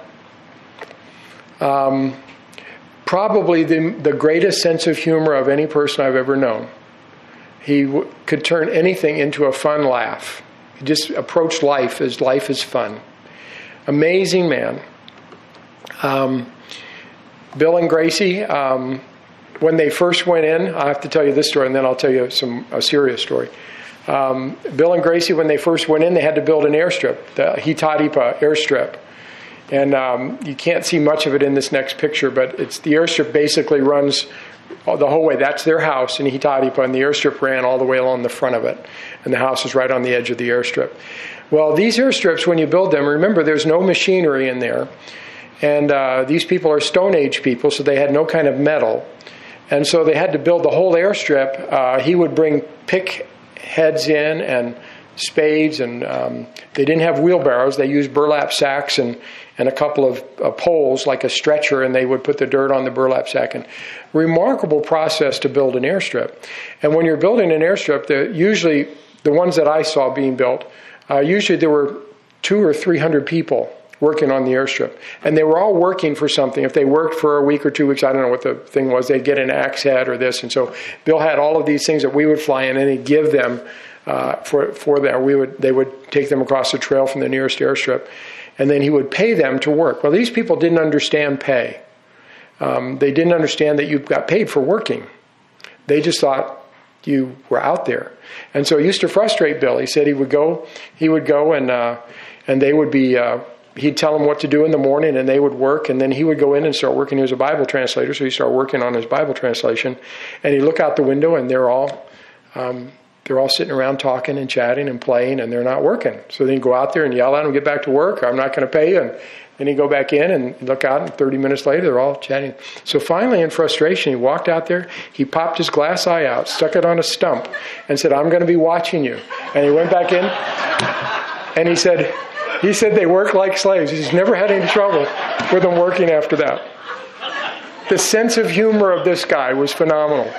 Um, probably the, the greatest sense of humor of any person I've ever known. He w- could turn anything into a fun laugh. He just approached life as life is fun. Amazing man. Um, Bill and Gracie, um, when they first went in, I have to tell you this story, and then I'll tell you some a serious story. Um, Bill and Gracie, when they first went in, they had to build an airstrip, the Hitadipa airstrip. And um, you can't see much of it in this next picture, but it's the airstrip basically runs the whole way. That's their house in Hitadipa, and the airstrip ran all the way along the front of it. And the house is right on the edge of the airstrip. Well, these airstrips, when you build them, remember there's no machinery in there. And uh, these people are Stone Age people, so they had no kind of metal. And so they had to build the whole airstrip. Uh, he would bring pick heads in and spades, and um, they didn't have wheelbarrows. They used burlap sacks and, and a couple of uh, poles like a stretcher, and they would put the dirt on the burlap sack. And remarkable process to build an airstrip. And when you're building an airstrip, the, usually the ones that I saw being built, uh, usually there were two or three hundred people working on the airstrip. And they were all working for something. If they worked for a week or two weeks, I don't know what the thing was, they'd get an axe head or this. And so Bill had all of these things that we would fly in, and he'd give them uh, for for that. We would they would take them across the trail from the nearest airstrip, and then he would pay them to work. Well, these people didn't understand pay. Um, they didn't understand that you got paid for working. They just thought you were out there. And so it used to frustrate Bill. He said he would go, he would go and uh, and they would be... Uh, He'd tell them what to do in the morning, and they would work, and then he would go in and start working. He was a Bible translator, so he'd start working on his Bible translation. And he'd look out the window, and they're all um, they're all sitting around talking and chatting and playing, and they're not working. So then he'd go out there and yell at them, get back to work, I'm not going to pay you. And then he'd go back in and look out, and thirty minutes later, they're all chatting. So finally, in frustration, he walked out there, he popped his glass eye out, stuck it on a stump, and said, I'm going to be watching you. And he went back in, and he said... He said they work like slaves. He's never had any trouble with them working after that. The sense of humor of this guy was phenomenal.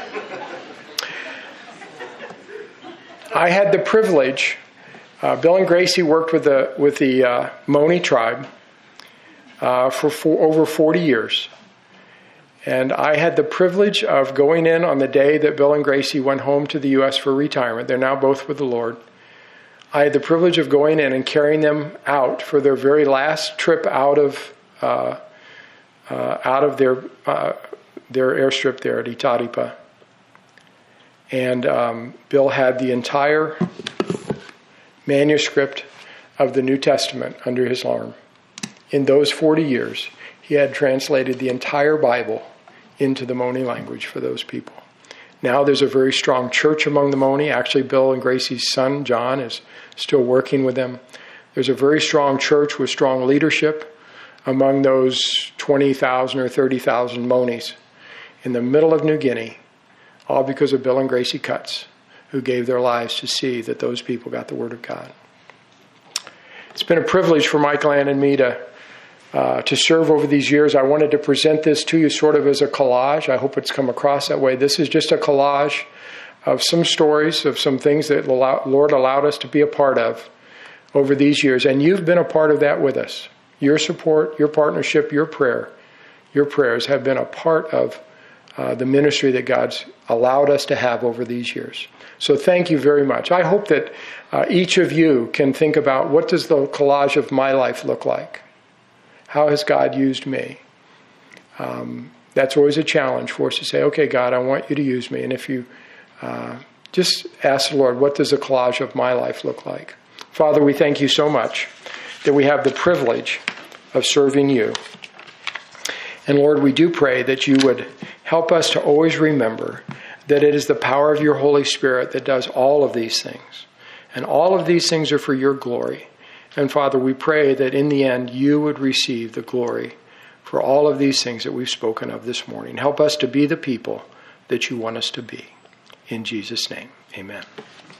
I had the privilege, uh, Bill and Gracie worked with the with the uh, Moni tribe uh, for four, over forty years. And I had the privilege of going in on the day that Bill and Gracie went home to the U S for retirement. They're now both with the Lord. I had the privilege of going in and carrying them out for their very last trip out of uh, uh, out of their uh, their airstrip there at Itaripa. And um, Bill had the entire manuscript of the New Testament under his arm. In those forty years, he had translated the entire Bible into the Moni language for those people. Now there's a very strong church among the Moni. Actually, Bill and Gracie's son, John, is still working with them. There's a very strong church with strong leadership among those twenty thousand or thirty thousand Monis in the middle of New Guinea, all because of Bill and Gracie Cutts, who gave their lives to see that those people got the Word of God. It's been a privilege for Michael Ann and me to Uh, to serve over these years. I wanted to present this to you sort of as a collage. I hope it's come across that way. This is just a collage of some stories, of some things that the Lord allowed us to be a part of over these years. And you've been a part of that with us. Your support, your partnership, your prayer, your prayers have been a part of uh, the ministry that God's allowed us to have over these years. So thank you very much. I hope that uh, each of you can think about, what does the collage of my life look like? How has God used me? Um, that's always a challenge for us to say, okay, God, I want you to use me. And if you uh, just ask the Lord, what does the collage of my life look like? Father, we thank you so much that we have the privilege of serving you. And Lord, we do pray that you would help us to always remember that it is the power of your Holy Spirit that does all of these things. And all of these things are for your glory. And Father, we pray that in the end, you would receive the glory for all of these things that we've spoken of this morning. Help us to be the people that you want us to be. In Jesus' name, amen.